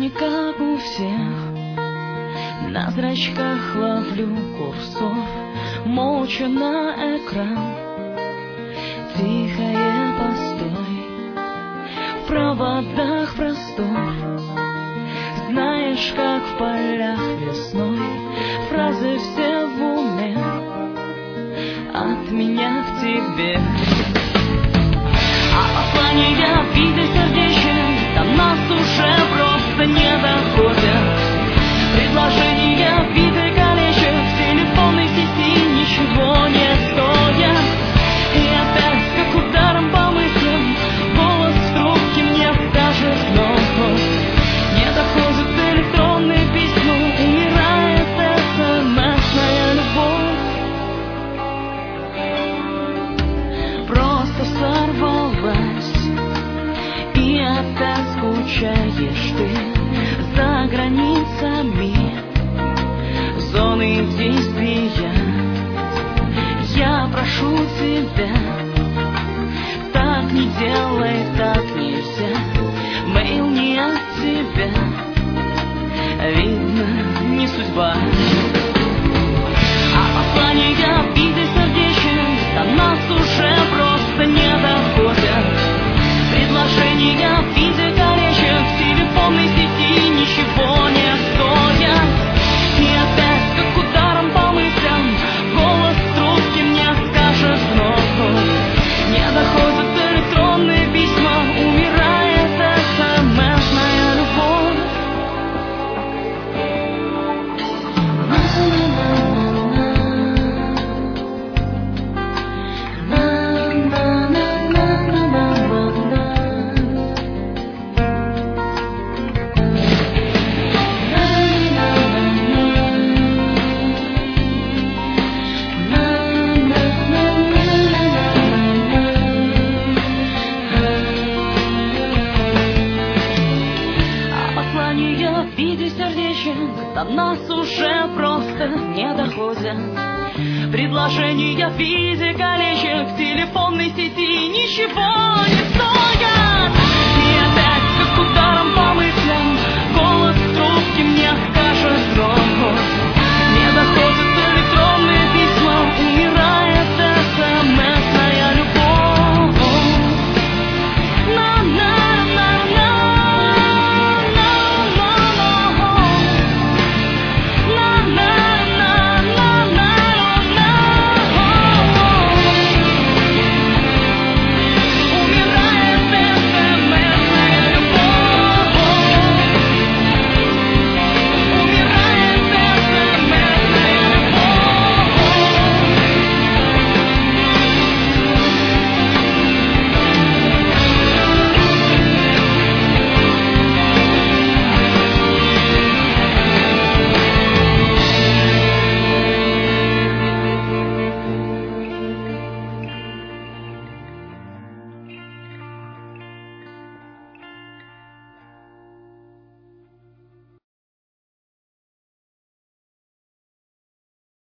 не как у всех, на зрачках ловлю курсор, молча на экран. Тихое постой, в проводах простор. Знаешь, как в полях весной, фразы все в уме, от меня к тебе. А послания в виде сердечек до нас уже просто не доходят. Предложения в виде колечек в телефонной сети ничего не стоят. И опять, как ударом по мыслям, голос в трубке мне скажет вновь. Не доходят электронные письма, умирает смс-ная любовь. Просто сорвалась, и опять скучаешь ты за границами зоны действия. Я прошу тебя, так не делай, так нельзя. Мейл не от тебя, видно, не судьба. А послания в виде сердечек до нас уже просто не доходят. Предложения в виде колечек в телефонной сети ничего не стоят. И опять, как ударом по мыслям, голос в трубке мне скажет вновь. Не доходят электронные письма, умирает смс-ная любовь. В виде сердечек до нас уже просто не доходят. Предложения в виде колечек в телефонной сети ничего не стоят.